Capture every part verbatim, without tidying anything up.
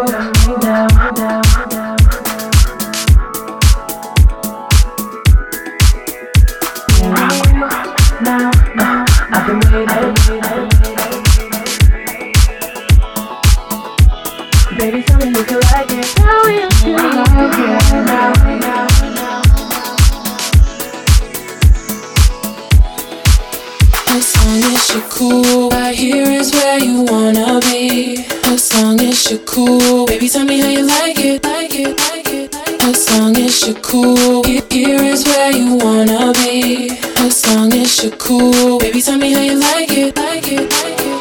Now, uh, I've been waiting. Baby, tell me if you like it. Tell me if you like it. Now, now, now. As long as you're cool, right here is where you wanna be. As long as you're cool, baby, tell me how you like it, like it, like it, like it. As long as you're cool, here, here is where you wanna be. As long as you're cool, baby, tell me how you like it, like it, like it.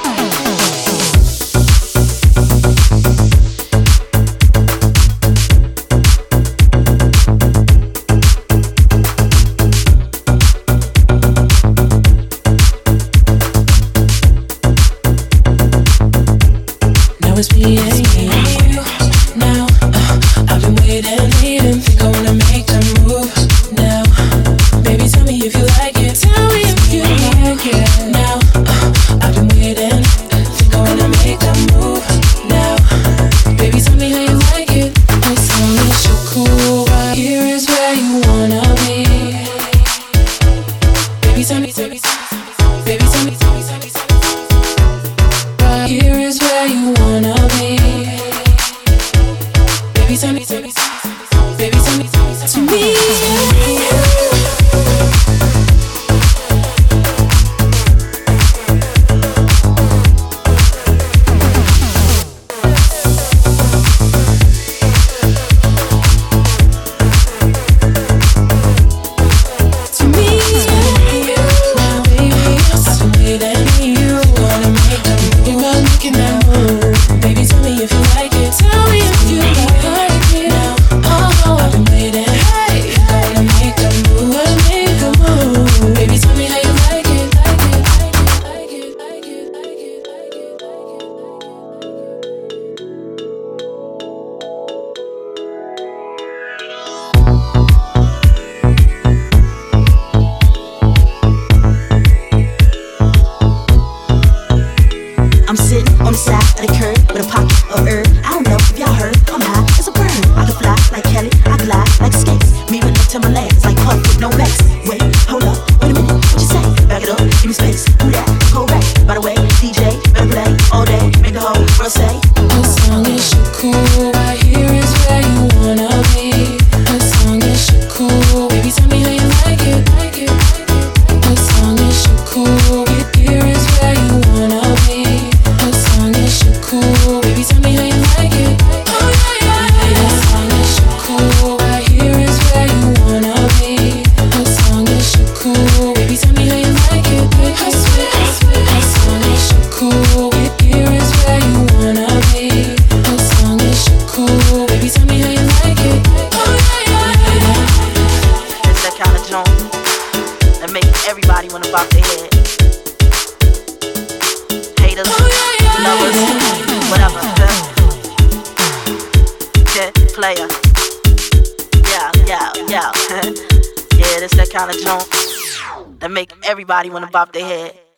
Now it's me and you. Now uh, I've been waiting, waiting. Think I wanna make the move now. Baby, tell me if you like it. Tell me if you like it. Now uh, I've been waiting. Think I wanna make the move now. Baby, tell me how you like it. As long as you're cool, right here is where you wanna be. Baby, tell me, tell me, baby, tell me, tell me, tell me, tell me. Right here is where you wanna be. Baby, tell me, tell me, baby, tell me, tell me, to me. I'm sitting on the side of the curb with a pocket of herb. I don't know if y'all heard, I'm high as a bird. I can fly like Kelly, I glide like skates. Me with up to my legs like puff with no legs. Wait, hold up, wait a minute, what you say? Back it up, give me space, do that, correct. By the way, D J, better play all day, make the whole world say. As long as you're cool, right here is where you wanna be. As long as you're cool, baby, tell me how you like it, like it, like it. As long as you're cool, here is where you wanna be. As long as you're cool, baby, tell me how you like it. Oh yeah, yeah. As long as you're cool, right here is where you wanna be. As long as you're cool, baby, tell me how you like it. I swear, I swear. As long as you're cool, here is where you wanna be. As long as you're cool, baby, tell me how you like it. Oh yeah, yeah. It's that kind of joint that make everybody wanna bop their head. Haters, lovers, whatever. Yeah, player. Yeah, yeah, yeah. Yeah, it's that kind of joint that make everybody wanna bop their head.